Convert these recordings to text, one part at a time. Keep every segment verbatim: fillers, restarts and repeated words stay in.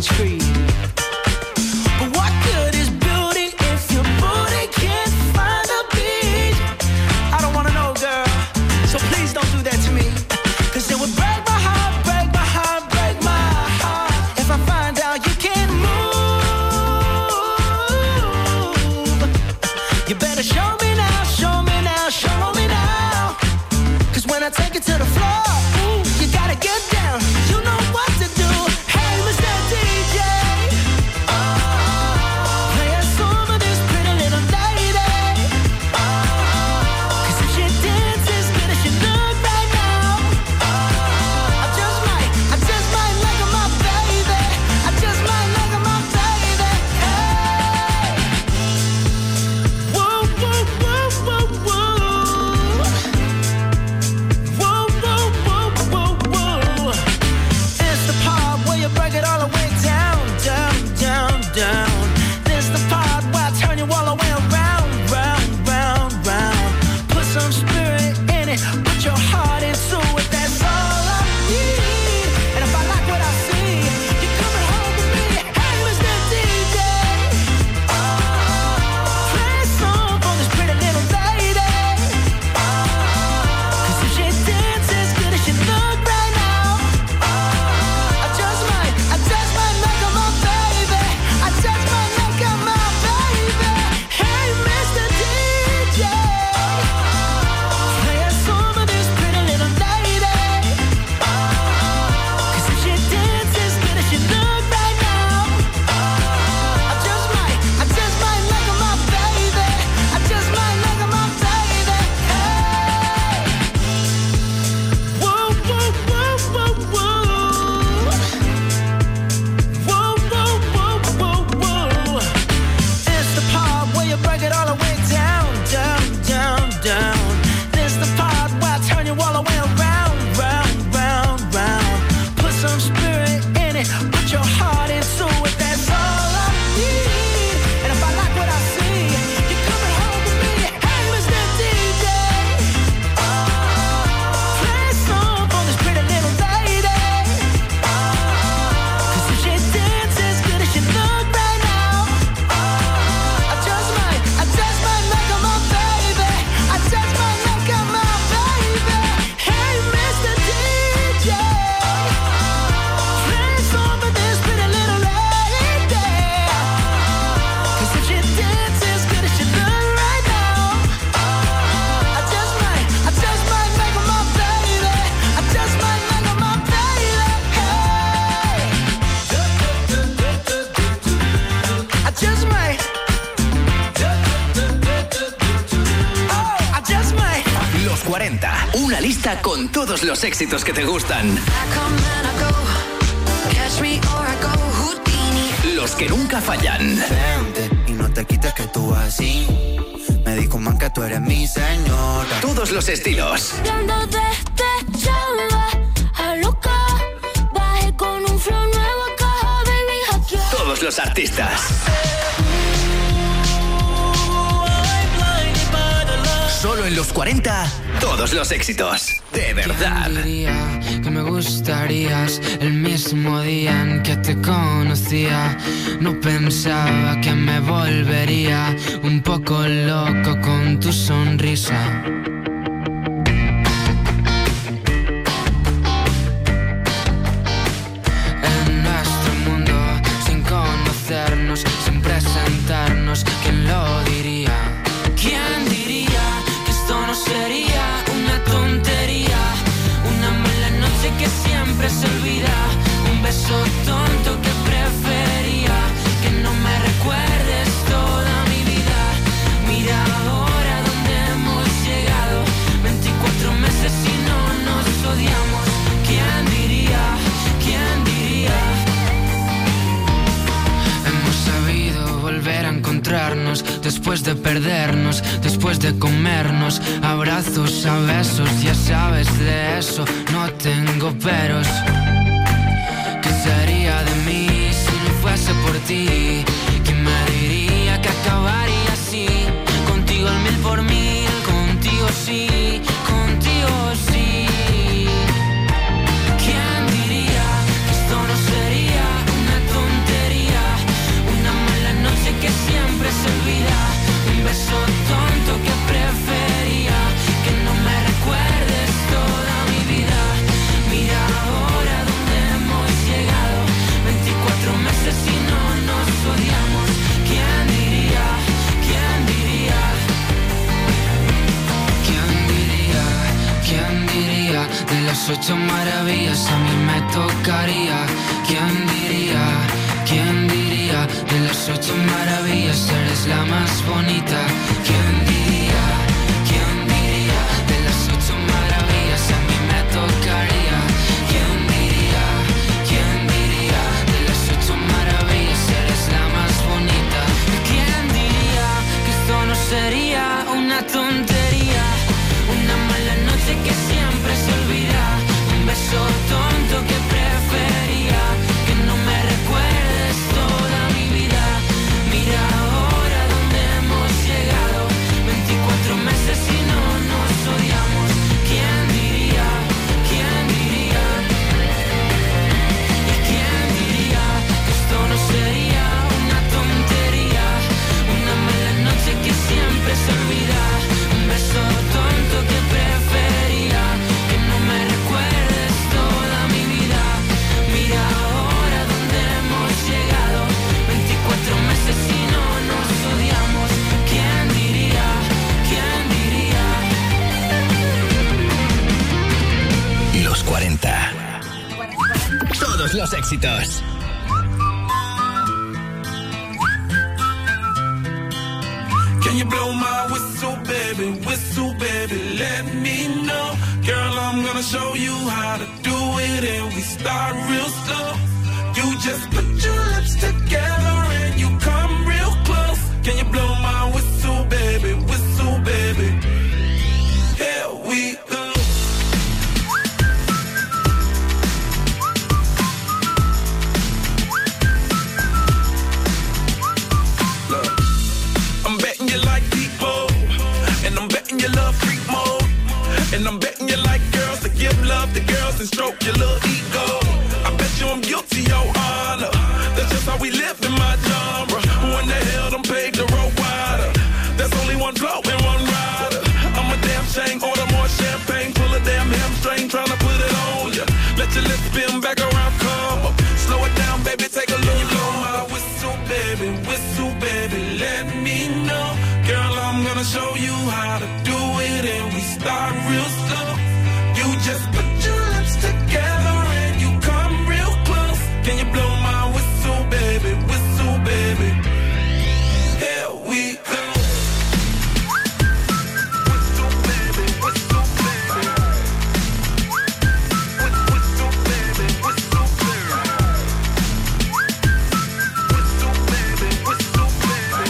much greed. But what good is beauty if your booty can't find a beat? I don't wanna know, girl, so please don't do that to me. Cause it would break my heart, break my heart, break my heart if I find out you can't move. You better show me now, show me now, show me now. Cause when I take it to the floor, ooh, you gotta get down. You know what to do. Hey, Mister D J, oh, play a song for this pretty little lady. Oh, cause if she dances as good as she look right now, oh, I just might, I just might like her, my baby. I just might like her, my baby. Hey, whoa, whoa, whoa, whoa, whoa. Whoa, whoa, whoa, whoa, whoa. It's the part where you break it all the way down, down, down, down. This the part where I turn you all the way around, round, round, round. Put some spirit in it, put your heart into it. That's all I need. And if I like what I see, you're coming home with me. Hey, Mister D J, oh, play a song for this pretty little lady. Oh, cause if she dances as good as she look right now, oh, I just might, I just might make her my baby. I just might make her my baby. Hey, Mister D J, play a song for this pretty little lady. Oh, cause if she dances as good as she look right now, oh, I just might, I just might make her my baby. I just might make her my baby. Hey, whoa, whoa, whoa, whoa, whoa. Whoa, whoa, whoa, whoa, whoa. It's the part where you break it all the way down, down, down, down. This the part where I turn you all the way around, round, round, round. Put some spirit in it, put your heart into it. That's all I need. And if I like what I see, you're coming home with me. Hey, Mister D J, oh, play a song for this pretty little lady. Oh, cause if she dances as good as she look right now, oh, I just might, I just might make her my baby. I just might make her my baby. Hey, Mister D J, play a song for this pretty little lady. Cause if she dances as good as she look right now, oh, I just might, I just might make her my baby. I just might make her my baby. Hey, I just might. Oh, I just might. Los cuarenta, una lista con todos los éxitos que te gustan. Los que nunca fallan. Vente y no te quites que tú vas así. Me dijo man que tú eres mi señora. Todos los estilos. Hablando de este chamba, a loca, bajé con un flow nuevo acá, baby, hackear. Todos los artistas. Solo en los cuarenta, todos los éxitos. De verdad. ¿Quién diría que me gustarías el mismo día en que te conocía? No pensaba que me volvería un poco loco con tu sonrisa. En nuestro mundo, sin conocernos, sin presentarnos, ¿quién lo diría? ¿Quién diría que esto no sería una tontería? Una mala noche que siempre se olvida, un beso tonto que prefería que no me recuerdes toda mi vida. Mira ahora dónde hemos llegado, veinticuatro meses y no nos odiamos. ¿Quién diría? ¿Quién diría? Hemos sabido volver a encontrarnos después de perdernos, después de comernos, abrazos a besos. Ya sabes de eso, no tengo peros. ¿Qué sería de mí si no fuese por ti? ¿Quién me diría que acabaría así? Contigo al mil por mil, contigo sí, contigo sí. ¿Quién diría que esto no sería una tontería? ocho maravillas a mí me tocaría. ¿Quién diría? ¿Quién diría? De las ocho maravillas eres la más bonita. ¿Quién diría? ¿Quién diría? De las ocho maravillas a mí me tocaría. ¿Quién diría? ¿Quién diría? De las ocho maravillas eres la más bonita. ¿Quién diría que esto no sería una tontería? Una mala noche que siempre se olvida. Un beso tonto que prefería que no me recuerdes toda mi vida. Mira ahora dónde hemos llegado. Veinticuatro meses y no nos odiamos. ¿Quién diría? ¿Quién diría? ¿Y quién diría que esto no sería una tontería? Una mala noche que siempre se olvida. Un beso tonto que prefería que no me recuerdes toda mi vida. Mira ahora dónde hemos llegado. Veinticuatro meses y no nos odiamos. ¿Quién diría? ¿Quién diría? Los cuarenta. Todos los éxitos. Can you blow my whistle, baby, whistle, baby, let me know. Girl, I'm gonna show you how to do it, and we start real slow. You just put your lips together and you come real close. Can you blow my whistle, baby, whistle, baby? Here we go. I'm betting you like people, and I'm betting you love freak mode, and I'm betting you like girls to give love to girls and stroke your little ego. I bet you I'm guilty, your honor. That's just how we live in my genre. Who in the hell done paved the road wider? There's only one blow and one rider. I'm a damn shame, order more champagne, pull a damn hamstring, tryna put it on ya. Let your lips spin back around, come up, slow it down, baby, take a look. Blow my whistle, baby, whistle, baby, let me know. Girl, I'm gonna show you how to do it, and we start real slow. You just put your lips together and you come real close. Can you blow my whistle, baby, whistle, baby? Here we go. Whistle, baby, whistle, baby. Whistle, baby, whistle, baby. Whistle, baby, whistle, baby.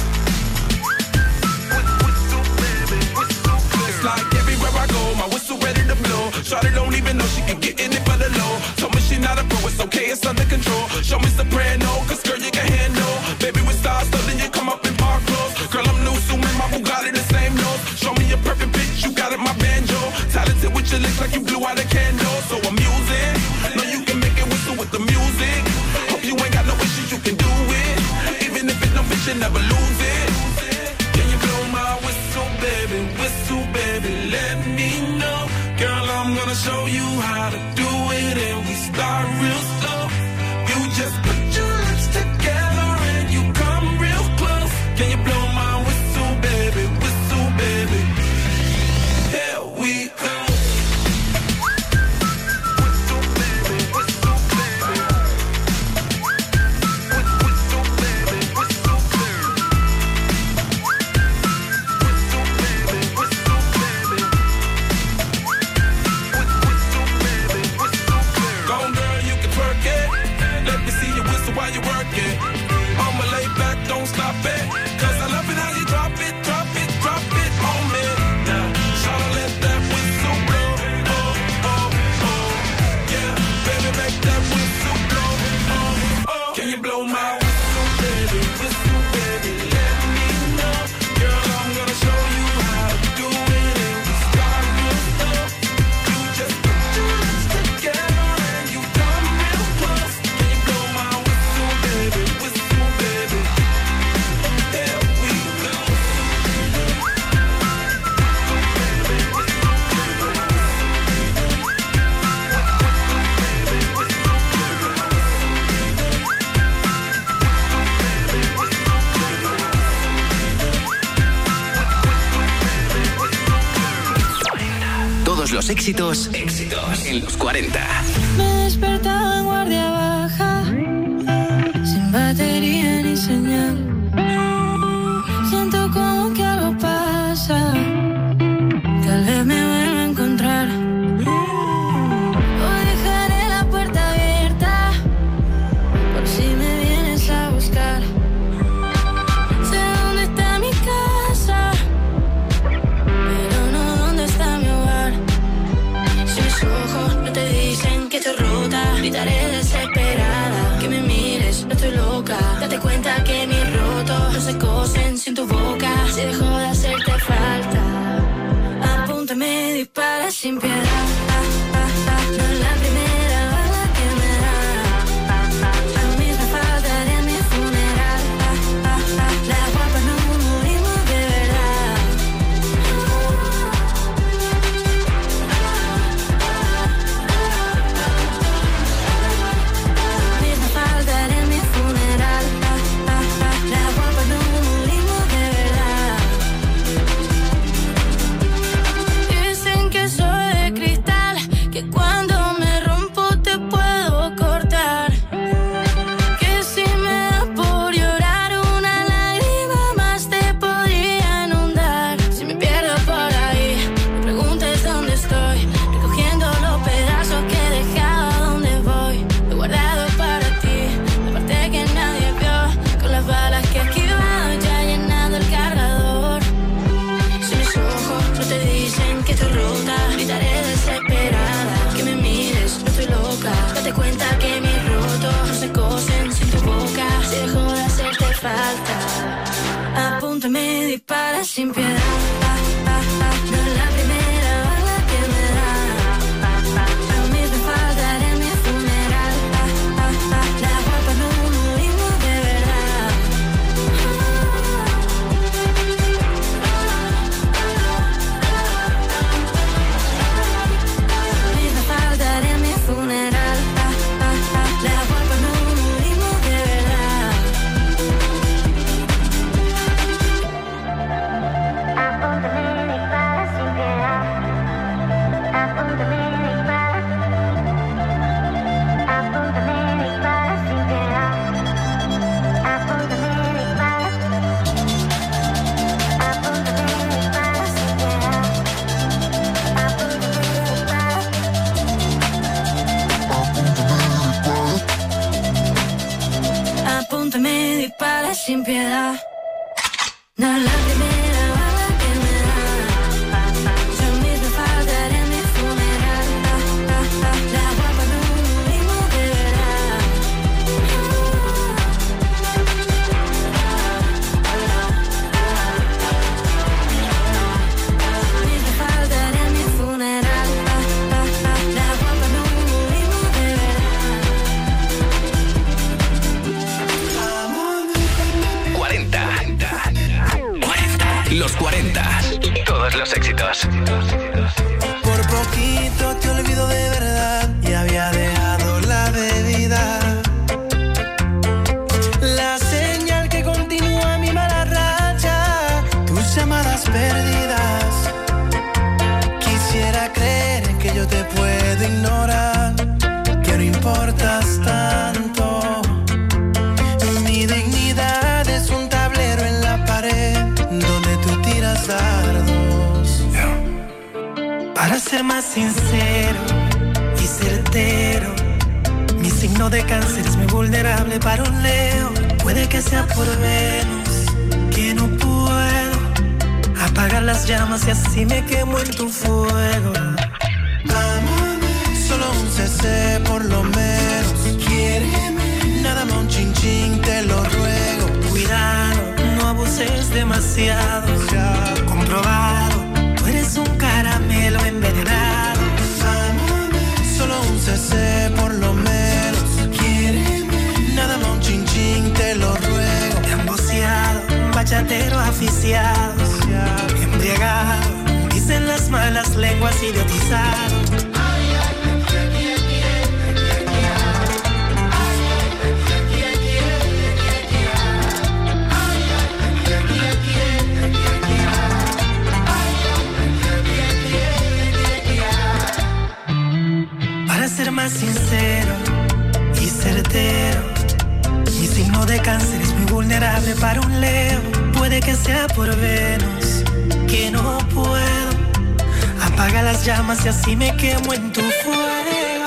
It's like everywhere I go, my whistle ready to blow. Shawty don't even know she can get in it for the low. Told me she not a pro, it's okay, it's under control. Show me soprano, cause girl you can handle. Baby with stars, so then you come up in park clothes. Girl I'm new, so in my Bugatti the same nose. Show me a perfect pitch, you got it, my banjo. Talented with your lips like you blew out a candle. So I'm using, know you can make it whistle with the music. Hope you ain't got no issues, you can do it. Even if it don't fit, you never lose it. Can you blow my whistle, baby, whistle, baby, let me know. Girl, I'm gonna show you how to do it, and we start real slow. You just put your lips together and you come real close. Can you blow my whistle, baby, whistle, baby? Here we go. Whistle, baby, whistle, baby. Whistle, baby, whistle, baby. Whistle, baby, whistle, baby. Whistle, baby, whistle, baby. Go on, girl, you can twerk it. Let me see you whistle while you work it. I'ma lay back, don't stop it. Cause I love it how you drop it, drop it, drop it on me. Now, tryna let that whistle blow. Oh, oh, oh. Yeah, baby, make that whistle blow. Oh, oh. Can you blow my whistle, baby? Whistle, baby, let me know. Girl, I'm gonna show you how to do it, and we start real slow. You just put your lips together and you come real close. Can you blow my whistle, baby? Whistle, baby. éxitos, éxitos en los cuarenta. Me despertaba en guardia baja, sin batería ni señal. Siento como que algo pasa, tal vez me vuelva a encontrar. Hoy dejaré la puerta abierta, por si me vienes a buscar. Sé dónde está mi casa, pero no dónde está mi hogar. Si mis ojos no te dicen que estoy rota, gritaré desesperada. Que me mires, no estoy loca. Date cuenta que mis rotos no se cosen sin tu boca. Si dejo de hacerte falta, apúntame, dispara sin piedad. No es la primera bala que me da. A mí me faltaré en mi funeral. Las guapas no morimos de verdad. A mí me faltaré en mi funeral. Las guapas no morimos de verdad. Dicen que soy de cristal, que cuando me rompo te puedo cortar. Que si me da por llorar una lágrima más te podría inundar. Si me pierdo por ahí, no preguntes dónde estoy, recogiendo los pedazos que he dejado donde voy. Lo he guardado para ti, la parte que nadie vio, con las balas que he esquivado ya llenando el cargador. Si mis ojos no te dicen que estoy rota, gritaré desesperada. Que me mires, no estoy loca. Date cuenta que mis rotos no se cosen sin tu boca. Si dejo de hacerte falta, apúntame, dispara sin piedad. No es la primera bala que me da. A mí me faltaré en mi funeral. Las guapas no morimos de verdad. A mí me faltaré en mi funeral. Las guapas no morimos de verdad. Apúntame, dispara sin piedad. Apúntame, dispara. Apúntame, dispara sin piedad. Apúntame, dispara. Apúntame, dispara sin piedad. Apúntame, dispara sin piedad. No es la primera bala que me da. Yo mismo faltaré en mi funeral. Las guapas no morimos de verdad. Yo mismo faltaré en mi funeral. Las guapas no morimos de verdad. cuarenta. cuarenta. Los cuarenta. Todos los éxitos. Por poquito te olvido de verdad y había dejado la bebida. La señal que continúa mi mala racha, tus llamadas perdidas. Quisiera creer que yo te puedo ignorar, que no importas tanto. Mi dignidad es un tablero en la pared donde tú tiras dardos. Para ser más sincero y certero, mi signo de cáncer es muy vulnerable para un Leo. Puede que sea por Venus, que no puedo apagar las llamas y así me quemo en tu fuego. Solo un C C por lo menos. Quiéreme, nada más un chin chin, te lo ruego. Cuidado, no abuses demasiado. Ya comprobado, tú eres un caramelo envenenado. Solo un C C por lo menos. Quiéreme, nada más un chin chin, te lo ruego. Emboceado, bachatero aficiado, embriagado, dicen las malas lenguas, idiotizado. Para ser más sincero y certero, mi signo de cáncer es muy vulnerable para un Leo. Puede que sea por Venus, que no puedo. Apaga las llamas y así me quemo en tu fuego.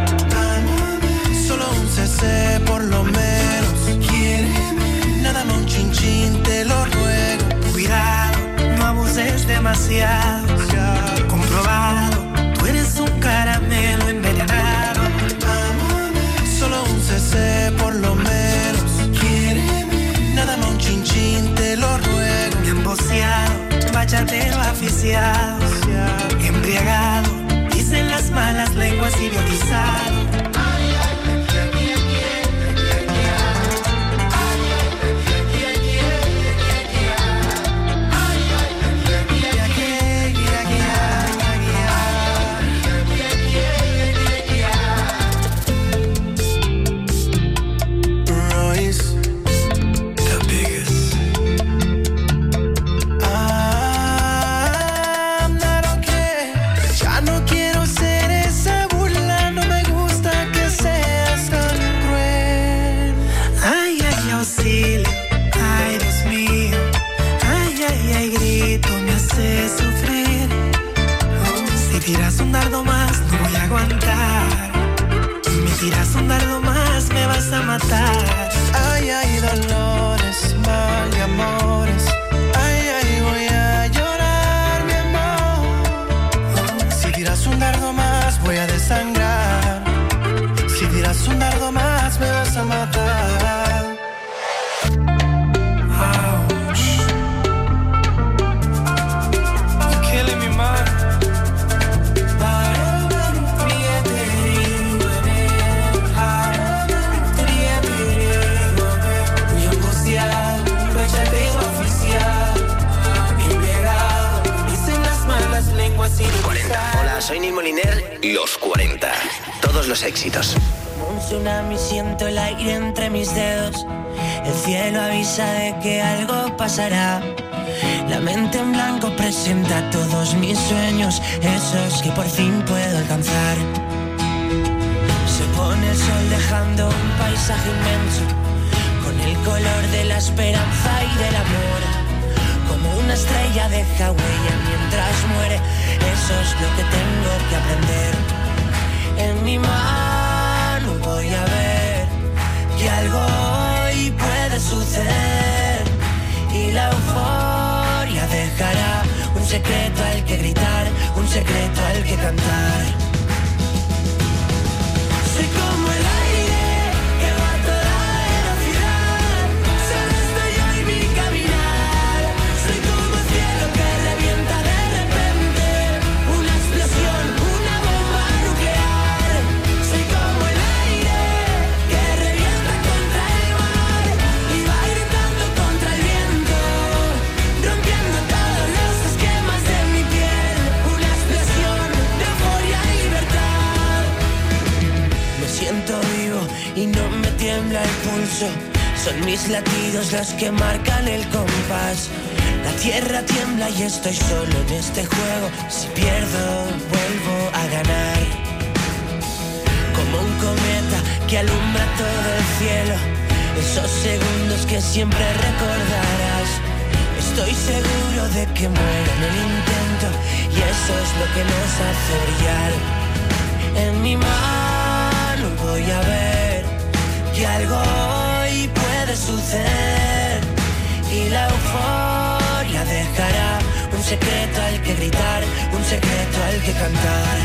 Solo un C C por lo menos. Quiéreme, nada más un chin chin, te lo ruego. Cuidado, no abuses demasiado. Comprobado, tú eres un caramelo envenenado. Solo un C C por lo menos. Quiéreme, nada más un chin chin, te lo ruego. Me han boceado, bachatero aficiado, embriagado, dicen las malas lenguas, idiotizado. Tiras un dardo más, no voy a aguantar. Me tiras un dardo más, me vas a matar. Ay, ay, dolores, mal de amores. Ay, ay, voy a llorar, mi amor. Si tiras un dardo más, voy a desangrar. Si tiras un dardo más, me vas a matar. Ouch. You're killing me, man. cuarenta. Hola, soy Neil Moliner. Los cuarenta. Todos los éxitos. Un tsunami, siento el aire entre mis dedos. El cielo avisa de que algo pasará. La mente en blanco presenta todos mis sueños, esos que por fin puedo alcanzar. Se pone el sol dejando un paisaje inmenso, con el color de la esperanza y del amor. Como una estrella deja huella mientras muere, eso es lo que tengo que aprender. En mi mano voy a ver que algo hoy puede suceder, y la euforia dejará un secreto al que gritar, un secreto al que cantar. Soy como el aire que va a toda velocidad, solo estoy yo y mi caminar. Soy como el cielo que revienta de repente, una explosión, una bomba nuclear. Soy como el aire que revienta contra el mar y va gritando contra el viento, rompiendo todos los esquemas de mi piel. Una explosión de euforia y libertad. Me siento vivo y no me tiembla el pulso, son mis latidos los que marcan el compás. La tierra tiembla y estoy solo en este juego, si pierdo vuelvo a ganar. Como un cometa que alumbra todo el cielo, esos segundos que siempre recordarás. Estoy seguro de que muero en el intento, y eso es lo que nos hace brillar. En mi mano voy a ver que algo hoy puede suceder, y la euforia dejará un secreto al que gritar, un secreto al que cantar.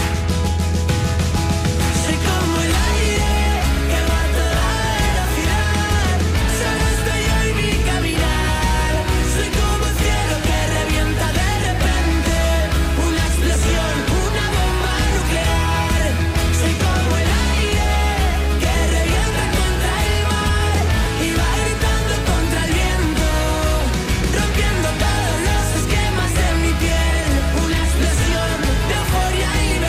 Soy como el aire que va a toda velocidad, solo estoy yo y mi caminar. Soy como el cielo que revienta de repente, una explosión, una bomba nuclear. Soy como el aire que revienta contra el mar y va gritando contra el viento, rompiendo todos los esquemas de mi piel. Una explosión de euforia y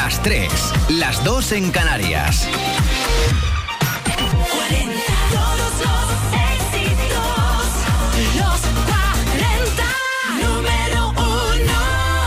más tres, las dos en Canarias. Todos los éxitos, los cuarenta, número uno.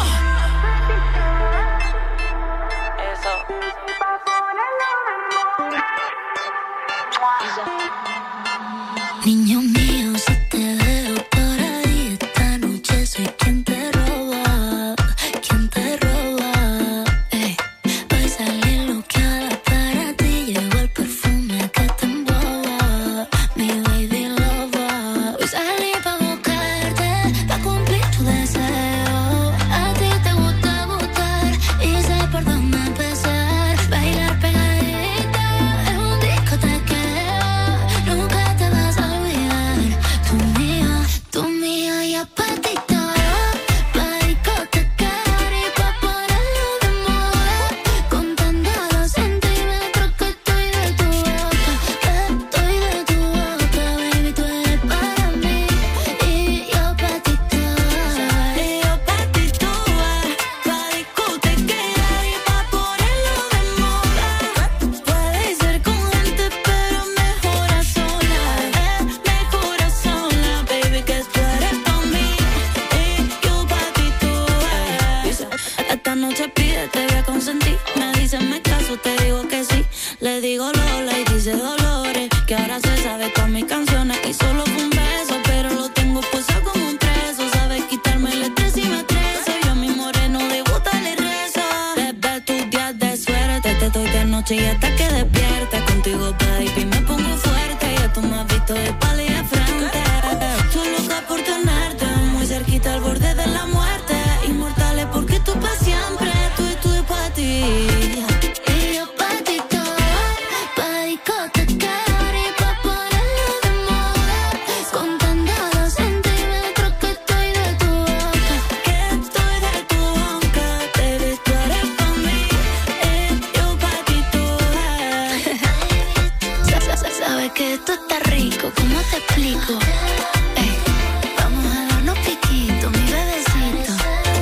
Niño mío, si te veo por ahí esta noche, soy quien te roba, quien te roba. Ey, hoy salí loqueada para ti, llegó el perfume que te emboba, mi baby lover. Hoy salí pa' buscarte, pa' cumplir tu deseo. A ti te gusta gustar y sé por dónde empezar. Bailar pegadita en un discotequeo, nunca te vas a olvidar. Tú mía, tú mía y apatito, pa' discotecar y pa' ponerlo de moda. Contando los centímetros que estoy de tu boca, que estoy de tu boca, baby, tú eres para mí y yo pa' ti toda. Y yo pa' ti toda, pa' discotequear y pa' ponerlo de moda. Puede ser con gente, pero mejor a solas, eh, mejor a solas, baby, que tú eres pa' mí y yo pa' ti toda. Esta noche pide, te voy a consentir. Me dicen me caso, te digo que sí. Le digo Lola y dice Dolores, que ahora se sabe todas mis canciones y solo fue un beso, pero lo tengo puesto como un preso. Sabe quitarme el estrés y me estreso. Yo a mi moreno de gusta le rezo. Desde tus días de suerte te doy de noche y hasta que despierta. Contigo, baby, me pongo fuerte. Ya tú me has visto de espalda y de frente. Tú loca por tenerte muy cerquita al borde de la muerte. Inmortales porque tú pa' siempre, tú y tú y pa' ti. Y yo pa' ti toda, pa' discotecar y pa' ponerlo de moda. Contando los centímetros que estoy de tu boca, Que estoy de tu boca, baby, tú eres pa' mí y yo pa' ti toda. Sa- sa- Sabes que esto está rico, ¿cómo te explico? Ey, vamos a darnos piquito, mi bebecito.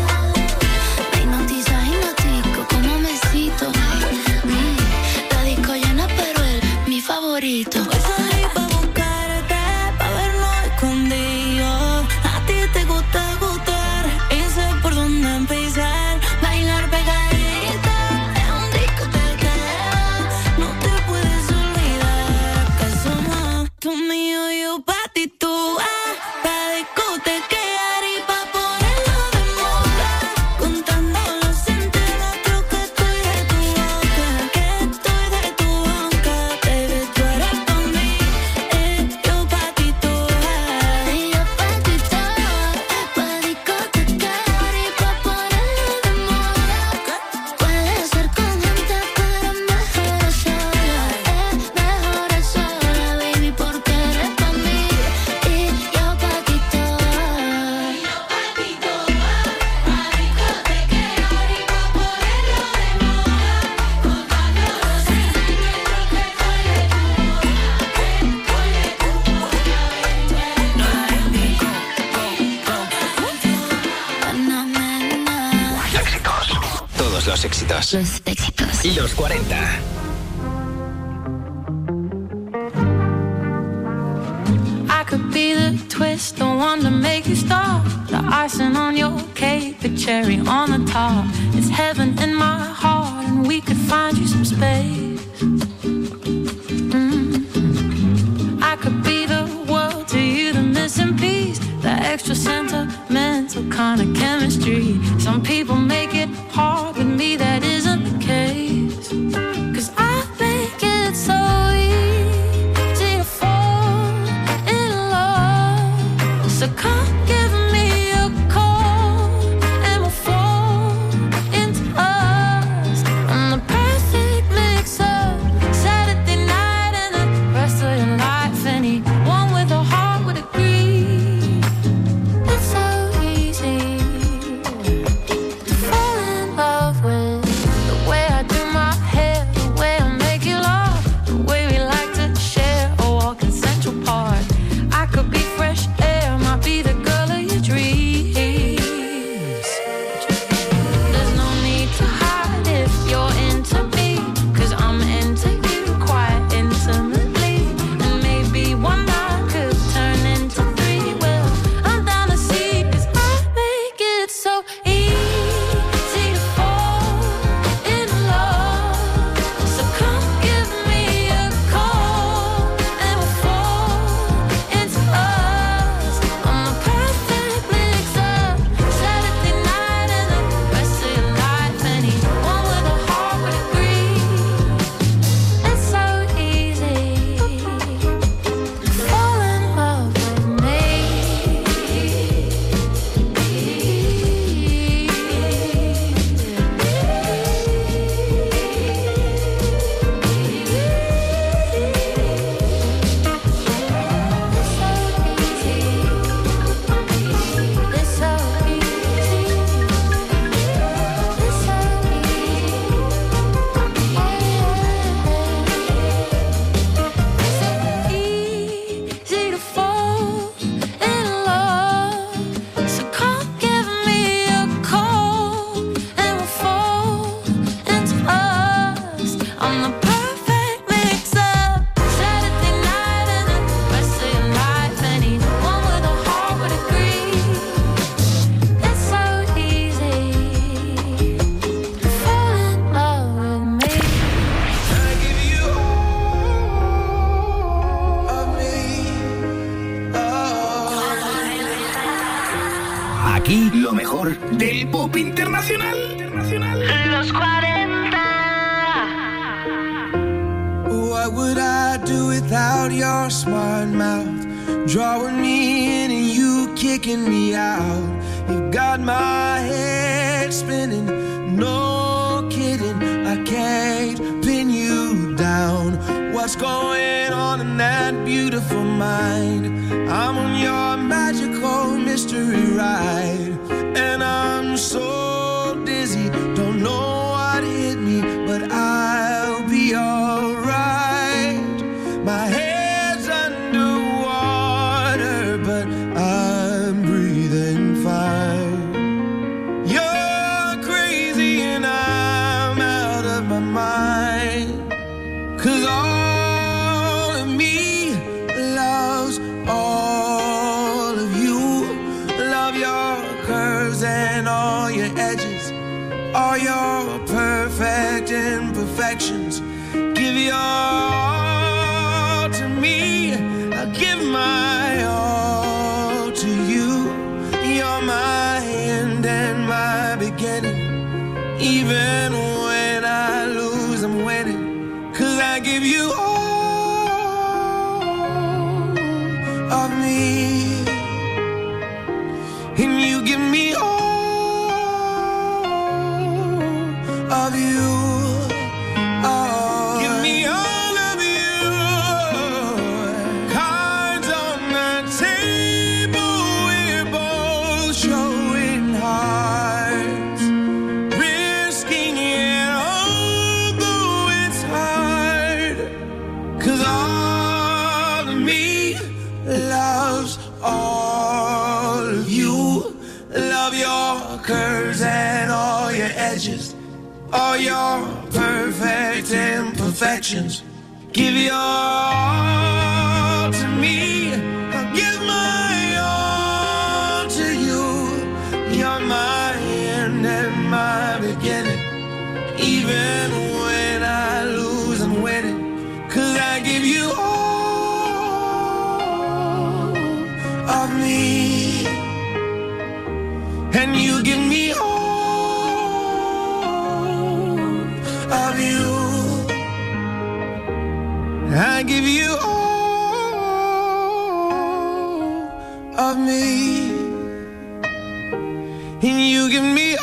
Me hipnotiza, hipnotico, como me cito. Mm, la disco llena, pero él, mi favorito. Hoy salí pa' buscarte, pa' vernos escondidos. A ti te gusta gustar y sé por dónde empezar. Bailar pegadita en un discotequeo, no te puedes olvidar que somos tú mío y yo pa' ti tú. Ah, pa' discotequear y pa' ponerlo de moda. Contando los centímetros que estoy de tu boca, que estoy de tu boca, baby, tú eres pa' mí y yo pa' ti toda. Y yo pa' ti toda, pa' discotecar y pa' ponerlo de moda. Puede ser con gente, pero mejor a solas, eh, mejor a solas, baby, porque eres pa' mí y yo pa' ti toda. Todos los éxitos. Los éxitos. Y los cuarenta. I could be the twist, the one to make you stop. The icing on your cake, the cherry on the top. It's heaven in my heart, and we could find you some space. Mm. I could be the world to you, the missing piece, the extra sentimental kind of chemistry. Some people make it hard, with me that isn't the case. 'Cause I make it so easy to fall in love. So come give me a call and we'll fall into us. I'm the perfect mix of Saturday night and the rest of your life. Anyone with a heart would agree. It's so easy to fall in love with the way I do my hair, the way I make you laugh, the way we like to share a walk in Central Park. I could be fresh air, might be the Aquí lo mejor del pop internacional. Los cuarenta. What would I do without your smart mouth? Drawing me in and you kicking me out. You got my head spinning, no kidding. I can't pin you down. What's going on in that beautiful mind? I'm on your magical mystery ride, and I'm so dizzy, don't know what hit me, but I'll be alright. My head's underwater, but I'm breathing fine. You're crazy and I'm out of my mind, 'cause all of me loves all of you. Love your curves and all your edges, all your perfect imperfections. Give your all to me, I give my all to you. You're my end and my beginning. Even when I lose, I'm winning, 'cause I give you all of me, and you give me all of you. Oh, give me all of you. Cards on the table, we're both showing hearts, risking it although it's hard, 'cause all of me loves all of you. Love your curves and all your edges, all your perfect imperfections. Give your all to me, I'll give my all to you. You're my end and my beginning. Even when I lose, I'm winning, 'cause I give you all of me, and you give me all of you. I give you all of me, and you give me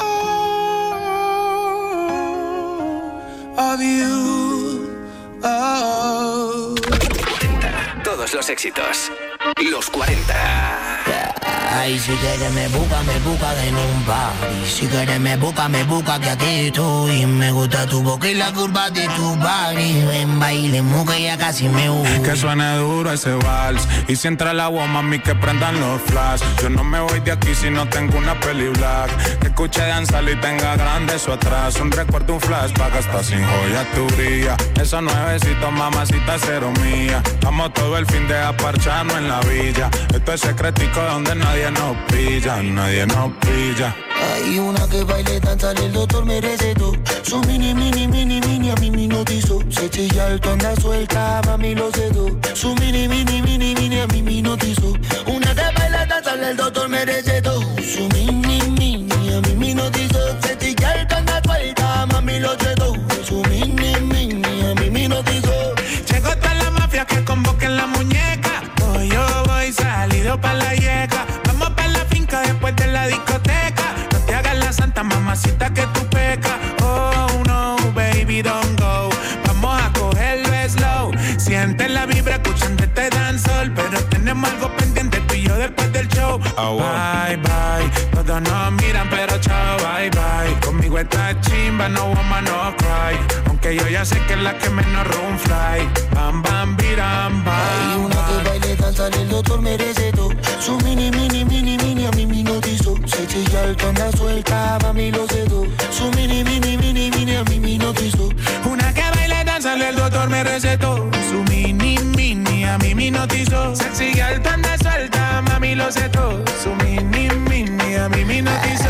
all of you. Oh. Todos los éxitos. Los cuarenta. Ay, si quieres me busca, me busca en un party. Si quieres me busca, me busca que aquí estoy. Me gusta tu boca y la curva de tu body. Ven, baile, muca, ya casi me voy. Que suene duro ese vals. Y si entra el agua, mami, que prendan los flash. Yo no me voy de aquí si no tengo una peli black. Que escuche danzar y tenga grande eso atrás. Un recuerdo, un flash, pa' gastar sin joya tu brilla. Esos nuevecitos, mamacita, cero mía. Vamos todo el fin de aparcharnos en la villa. Esto es secretico donde nadie nos pilla, nadie nos pilla. Hay una que baile, danza, el doctor me recetó. Su mini, mini, mini, mini, a mí me notizó. Se chilla alto, anda suelta, mami lo cedo. Su mini, mini, mini, mini, a mí me notizó. Una que baila, danza, el doctor me recetó. Su mini, mini, a mí me notizó. Se chilla alto, anda suelta, mami lo cedo. Su mini, mini, a mí me notizó. Llegó toda la mafia que convoquen la muñeca. Hoy yo voy salido pa' la yeca. Vamos pa' la finca después de la discoteca. No te hagas la santa, mamacita, que tú pecas. Oh no, baby, don't go. Vamos a cogerlo slow. Siente la vibra escuchando este dancehall. Pero tenemos algo pendiente tú y yo después del show. Oh, wow. Bye, bye. Todos nos miran pero chao, bye, bye. Conmigo está chimba, no woman, no cry. Aunque yo ya sé que es la que menos room fly. Bam, bam, biram, bam. Hay una que baile, danza, el doctor me recetó. Su mini, mini, mini, mini, a mí me notizó. Se chilla alto, anda suelta, mami lo cedo. Su mini, mini, mini, mini, a mí me notizó. Una que baile, danza, el doctor me recetó. Su mini, mini, a mí me hipnotizó. Sexy girl, anda suelta, mami lo sé todo. Su mini, mini, a mí me hipnotizó. Ay, me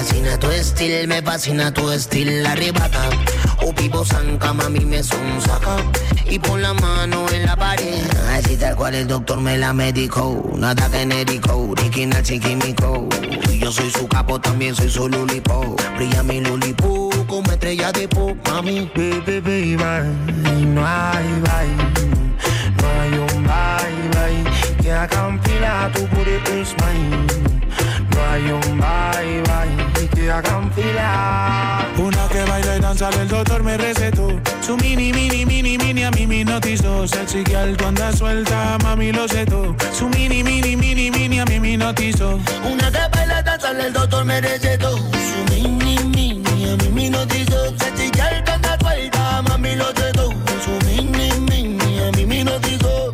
fascina tu estilo, me fascina tu estilo. Arrebata, o pipo sanca, mami me son saca. Y pon la mano en la pared, así tal cual el doctor me la medicó. Nada genérico, original sin químico. Y yo soy su capo, también soy su lulipo. Brilla mi lulipo como estrella de pop, mami. Baby, baby, bye. No hay bye, no hay un bye, bye. Que hagan fila, tu booty is mine. No hay un bye, bye, que hagan fila. Una que baila y danza, el doctor me recetó. Su mini, mini, mini, mini, a mí me hipnotizó. Sexy que alto anda suelta, mami lo sé todo. Su mini, mini, mini, mini, a mí me hipnotizó. Una que baila y danza, el doctor me recetó. Su mini, mini, a mí me hipnotizó. Sexy que alto anda suelta, mami lo sé todo. Su mini, mini, a mí me hipnotizó.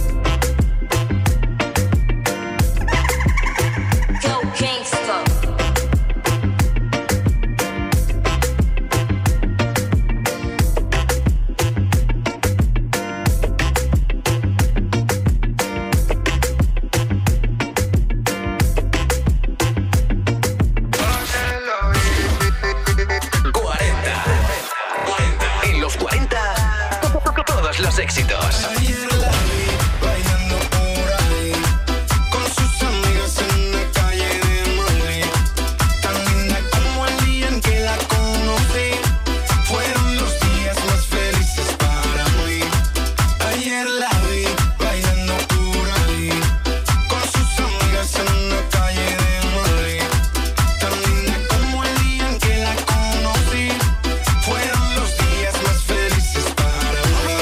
Los éxitos. Ayer la vi bailando por ahí con sus amigas en la calle de Madrid. Tan linda como el día en que la conocí. Fueron los días más felices para mí. Ayer la vi bailando por ahí con sus amigas en la calle de Madrid. Tan linda como el día en que la conocí. Fueron los días más felices para mí.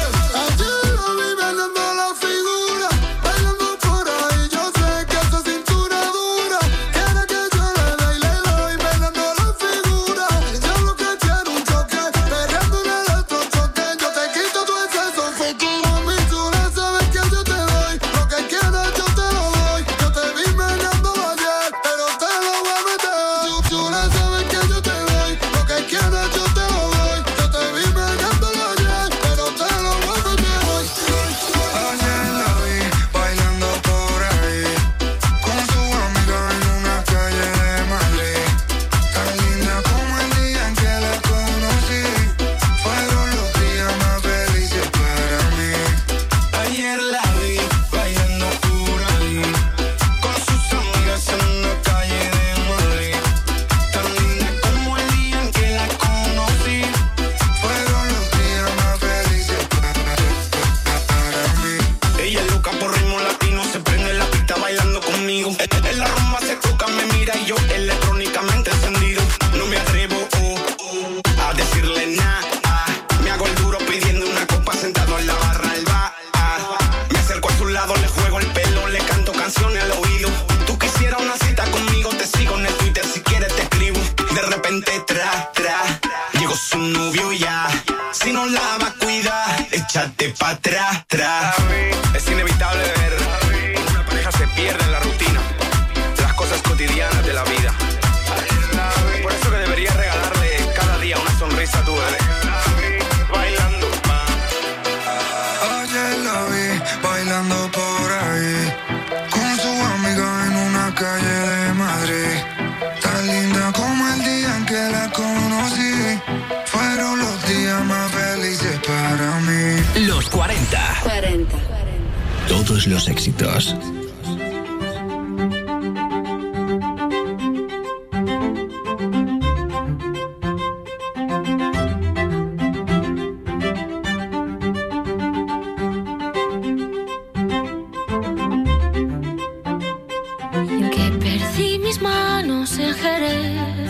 Échate pa' atrás, atrás. Es inevitable ver cómo una pareja se pierde en la rutina, las cosas cotidianas de la vida. Por eso que deberías regalarle cada día una sonrisa a tu bebé. Bailando más. Ayer la vi bailando por ahí con su amiga en una calle de Madrid. Tan linda como el día en que la conocí. Fueron los días más felices para mí. Los cuarenta. cuarenta. Todos los éxitos. En que perdí mis manos en Jerez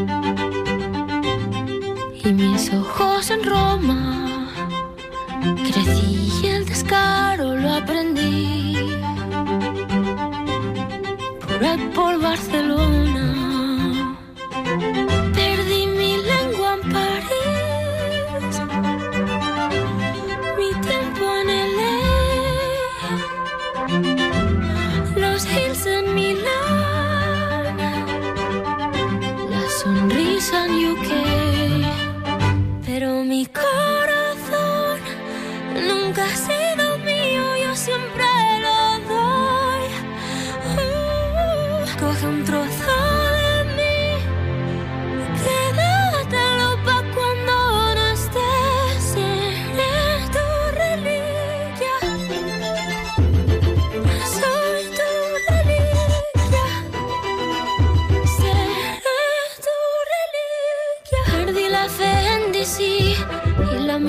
y mis ojos en Roma. Crecí y el descaro lo aprendí por ahí por Barcelona. Perdí mi lengua en París, mi tiempo en L A, los hills en Milán, la sonrisa en U K. Pero mi corazón nunca ha sido mío, yo siempre lo doy. Uh, coge un trozo de mí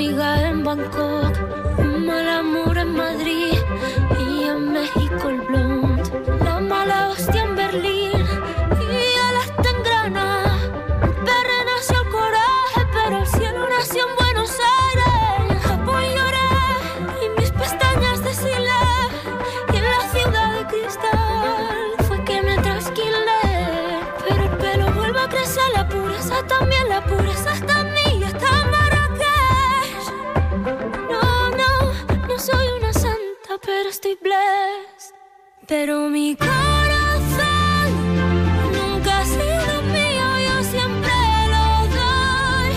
amiga en Bangkok, un mal amor en Madrid y en México el blond. La mala hostia en Berlín y él está en Granada. Un perro nació el coraje, pero el cielo nació en Buenos Aires. En Japón lloré y mis pestañas deshilé, y en la ciudad de cristal fue que me trasquilé. Pero el pelo vuelve a crecer, la pureza también, la pureza está en mí y está en Marrakech. No, no, no soy una santa, pero estoy blessed. Pero mi corazón nunca ha sido mío, yo siempre lo doy.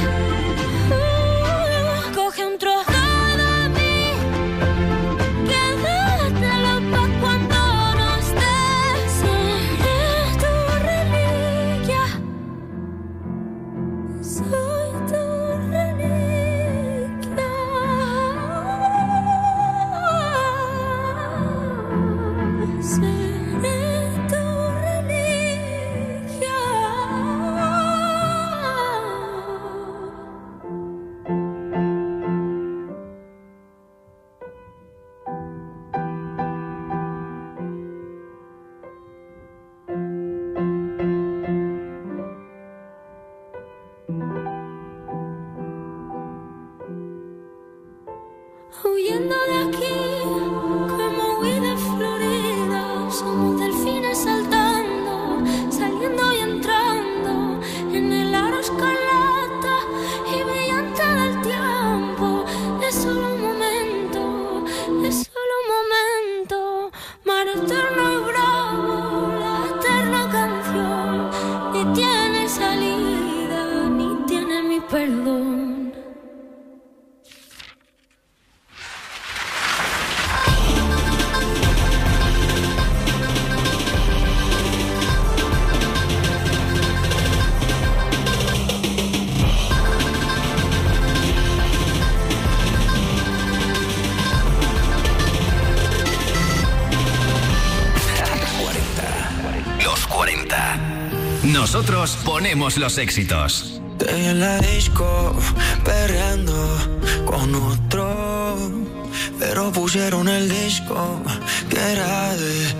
Uh, coge un trozo de mí, quédatelo pa' cuando no estés. Seré tu reliquia, soy tu reliquia. Seré tu reliquia. Huyendo de aquí, como huí de Florida, somos delfines saltando, saliendo y entrando en el aro escarlata y brillante del tiempo. Es solo un momento, es solo un momento, mar eterno y bravo, la eterna canción. Ni tiene salida, ni tiene mi perdón. Los cuarenta. Nosotros ponemos los éxitos. Te vi en la disco, perreando con otro, pero pusieron el disco que era de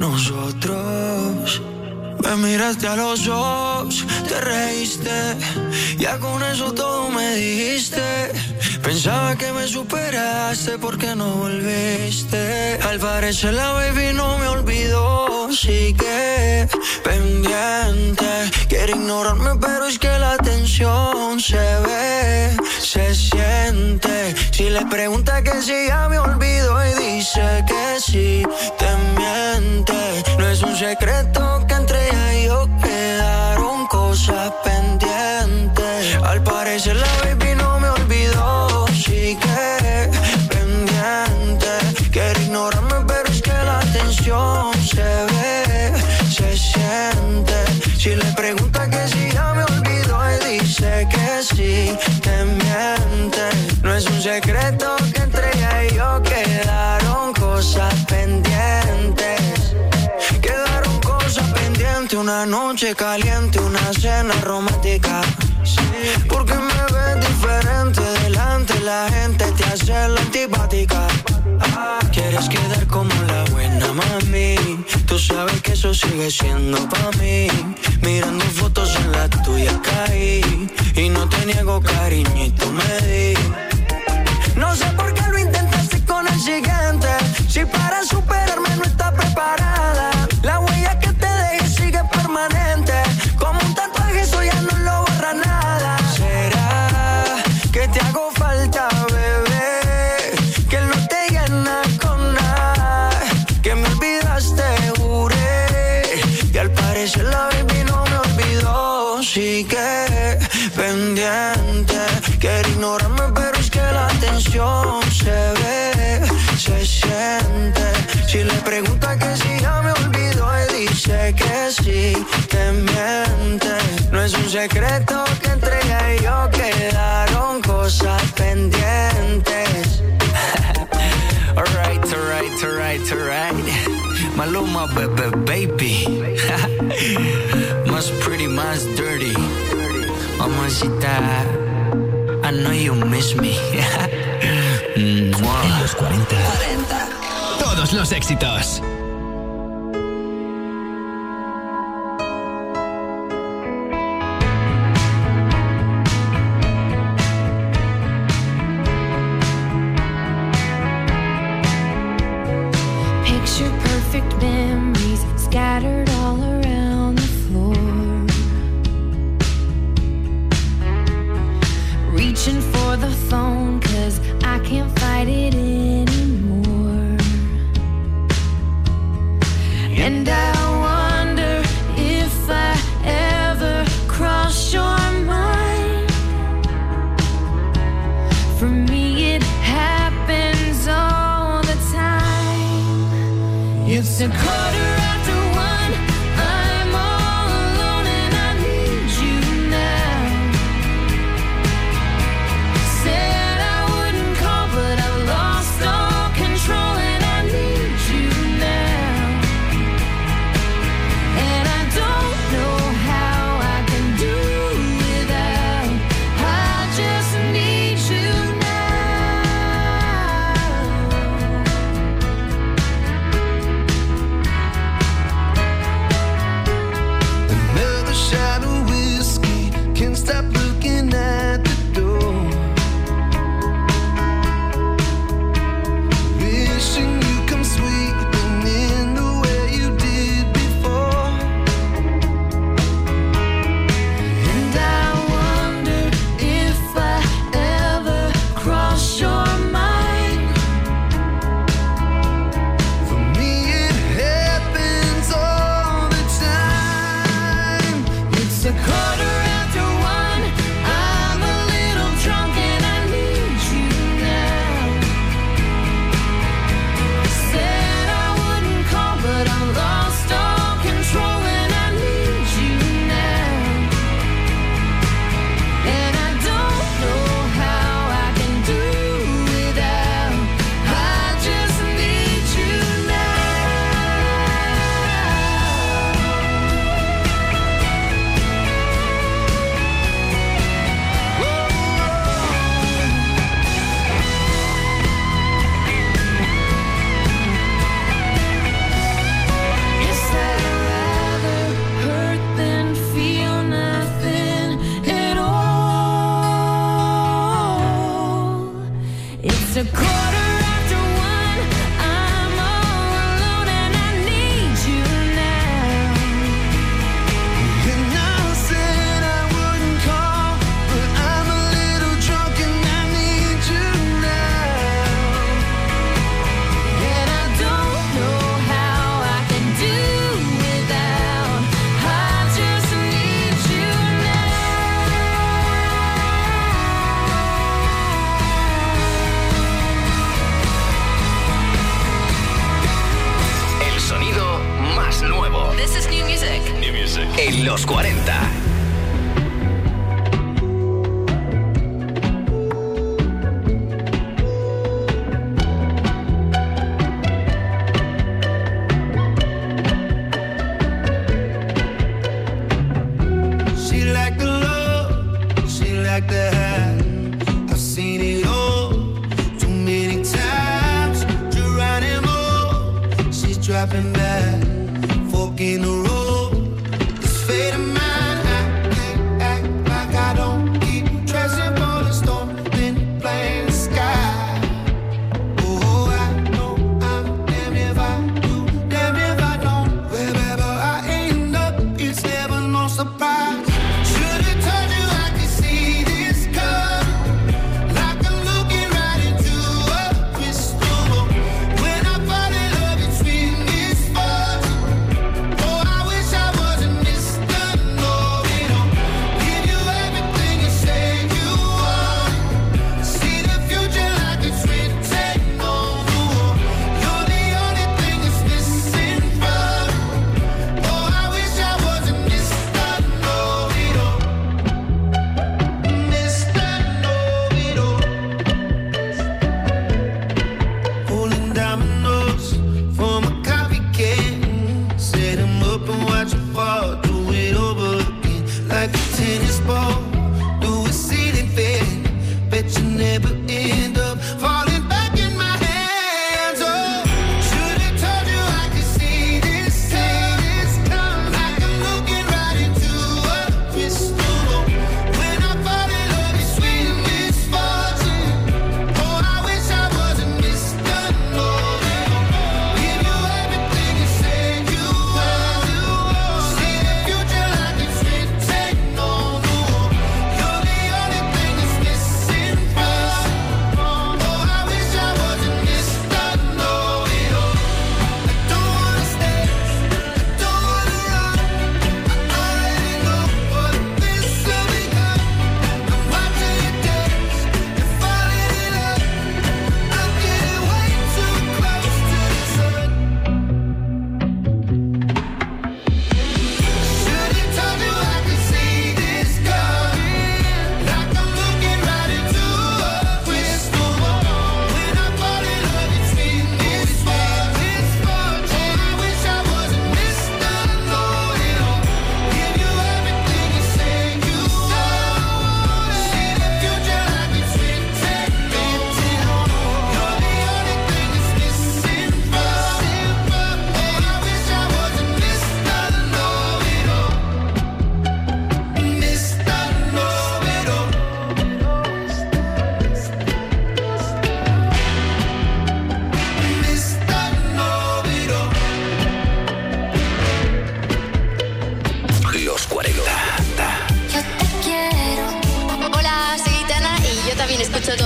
nosotros. Me miraste a los ojos, te reíste, ya con eso todo me dijiste. Pensaba que me superaste porque no volviste. Al parecer la baby no me olvidó, sigue pendiente. Quiere ignorarme pero es que la tensión se ve, se siente. Si le pregunta que si ya me olvidó y dice que sí, te miente. No es un secreto que entre ella y yo quedaron cosas pendientes. Al parecer la baby no me olvidó, sigue pendiente. Quiere ignorarme pero es que la tensión se ve, se siente. Si le pregunta que si ya me olvidó y dice que sí, te miente. No es un secreto que entre ella y yo quedaron cosas pendientes. Quedaron cosas pendientes, una noche caliente, una cena romántica. Porque me ves diferente delante, la gente te hace la antipática. Ah, quieres quedar como la buena mami, tú sabes que eso sigue siendo pa' mí. Mirando fotos en la tuya caí, y no te niego cariñito me di. No sé por qué lo intentaste con el siguiente, si para superarme no está preparada. La huella que te dejé sigue permanente, como un tatuaje eso ya no lo borra nada. ¿Será que te hago falta, bebé? Que no te llena con nada, que me olvidaste, juré. Y al parecer la baby no me olvidó, sigue pendiente. Quiere ignorarme pero es que la tensión se ve, se siente. Si le pregunta que si ya me olvidó y dice que sí, te miente. No es un secreto que entre ella y yo quedaron cosas pendientes. Alright, alright, alright, alright. Maluma, bebé, baby. Más pretty, más dirty. Mamacita. I know you miss me. En los cuarenta. Todos los éxitos. Picture perfect memories scattered all around the floor. Reaching for the phone 'cause I can't fight it anymore. And I wonder if I ever cross your mind. For me it happens all the time. It's a quarter after one, I'm all alone and I need you now. Said I wouldn't call but I lost all control and I need you now. And I don't know how I can do without, I just need you Another shot of whiskey, can't stop looking at the door. Wishing you come sweeping in the way you did before. And I wonder if I ever cross your mind. For me it happens all the time. It's a quarter after one, I'm a little drunk and I need you now. Said I wouldn't call but I lost all control and I need you now. And I don't know how I can do without, I just need you Guess I'd rather hurt than feel nothing at all. It's a quarter after one, I'm all alone and I need you now. And I said I wouldn't call, but I'm a little drunk and I need you now. And I don't know how I can do without, I just need you El sonido más nuevo. This is new music. New music. En los cuarenta. She like the love, she like the high. I've seen it all too many times. Geronimo, she's dropping back, fork in the road. This fate of mine, I can't act like I don't keep tracing for the storm, then playing the sky. Oh, I know I'm damned if I do, damned if I don't. Wherever I end up, it's never no surprise. Should've told you I could see this coming.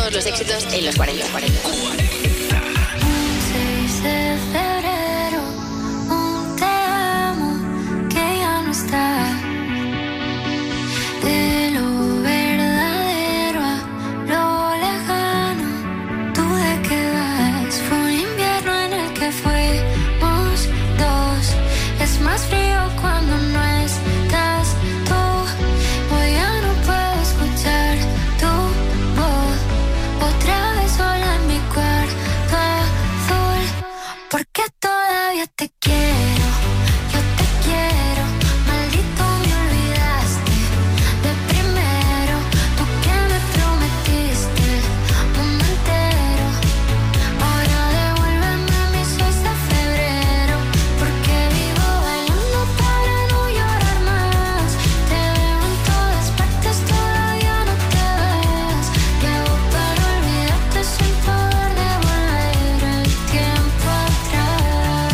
Todos los éxitos en los cuarenta. seis de febrero, un te amo que ya no está. De lo verdadero a lo lejano, ¿tú de qué vas? Fue un invierno en el que fuimos dos. Es más frío cuando no estás tú. Hoy ya no puedo escuchar tu voz. Otra vez sola en mi cuarto azul. Porque todavía te quiero, yo te quiero. Maldito me olvidaste de primero. Tú que me prometiste el mundo entero. Ahora devuélveme mis seis de febrero. Porque vivo bailando para no llorar más. Te veo en todas partes, todavía no te ves. Llevo para olvidarte sin poder devolver el tiempo atrás.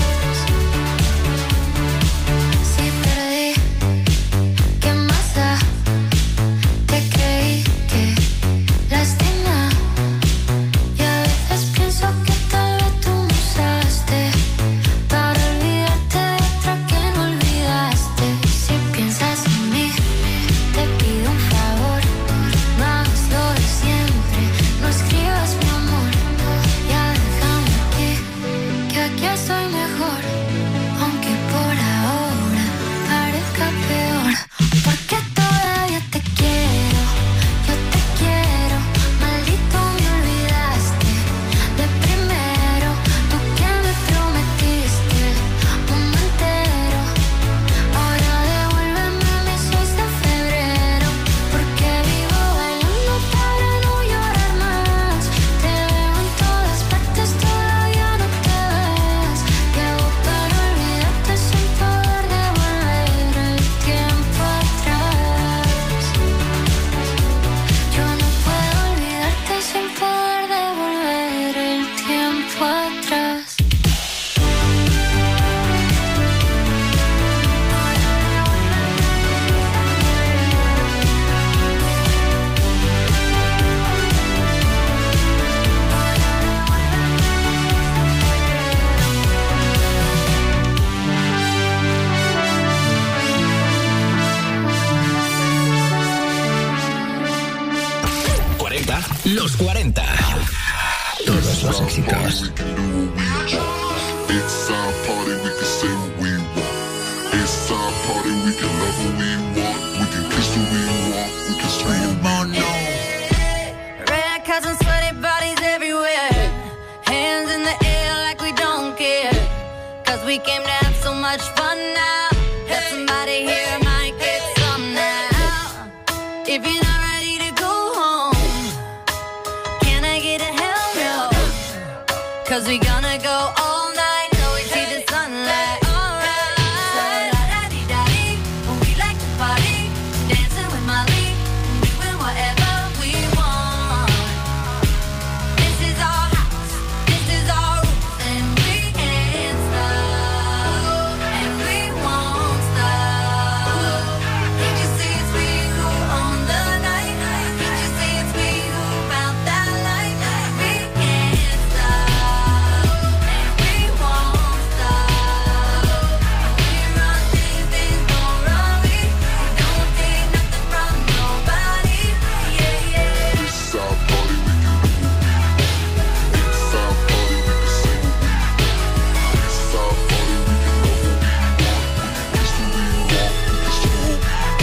Si perdí, ¿qué más da? Te creí que lastima. Y a veces pienso que tal vez tú me usaste para olvidarte de otra que no olvidaste. Si piensas en mí, te pido un favor. No hagas lo de siempre, no escribas mi amor. Ya déjame aquí, que aquí estoy mejor. Aunque por ahora parezca peor. Porque todavía te quiero, yo te quiero. Maldito me olvidaste de primero. Tú que me prometiste el mundo entero. Ahora devuélveme mis seis de febrero. Porque vivo bailando para no llorar más. Te veo en todas partes, todavía no te ves. Llevo para olvidarte sin poder devolver el tiempo atrás. Yo no puedo olvidarte sin poder devolver el tiempo atrás. cuarenta. Los cuarenta. Todos los éxitos. It's our party, we can say what we want. It's our party, we can love who we want. We can kiss who we want. We can scream on no. Red cups and sweaty bodies everywhere. Hands in the air like we don't care. Cause we came to have so much fun now. That somebody here might get some now. If you're not ready to go home, can I get a hell no? Cause we gonna go all night till we see the sunlight. Alright. So la-da-dee-da-dee, we like to party. Dancing with Molly, doing whatever we want. This is our house, this is our rules, and we can't stop, and we won't stop. Can't you see it's we who own the night? Can't you see it's we who found that light? We can't stop, and we won't stop. We run things, things gon' run we. We don't take nothing from nobody. Yeah, yeah. It's our party, we can do what we want. It's our party, we can say what we want. It's our party, we can love who we want. We can kiss who we want. We can scream.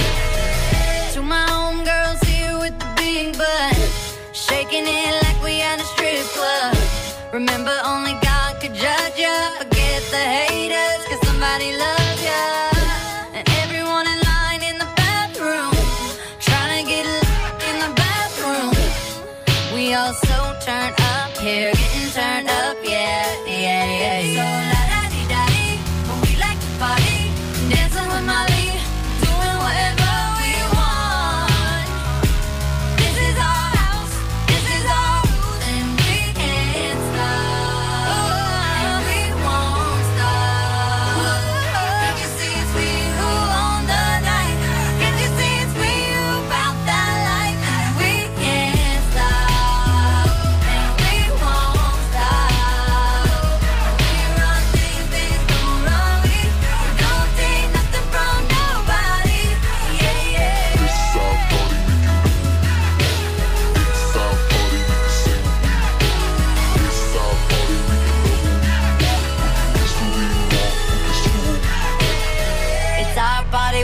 To my homegirls here with the big butt, shaking it like we at a strip club. Remember, only God could judge ya. Forget the haters, cause somebody loves ya. And everyone in line in the bathroom, trying to get locked in the bathroom. We all so turned up here, getting turned up, yeah, yeah, yeah, yeah. So la-da-dee-da-dee, we like to party, dancing with Molly, doing whatever we want. This is our house, this is our rules, and we can't stop.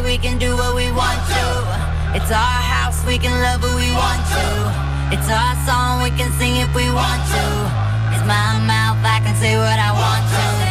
we can do what we want to. It's our house, we can love who we want to. It's our song, we can sing if we want to. It's my mouth, I can say what I want to.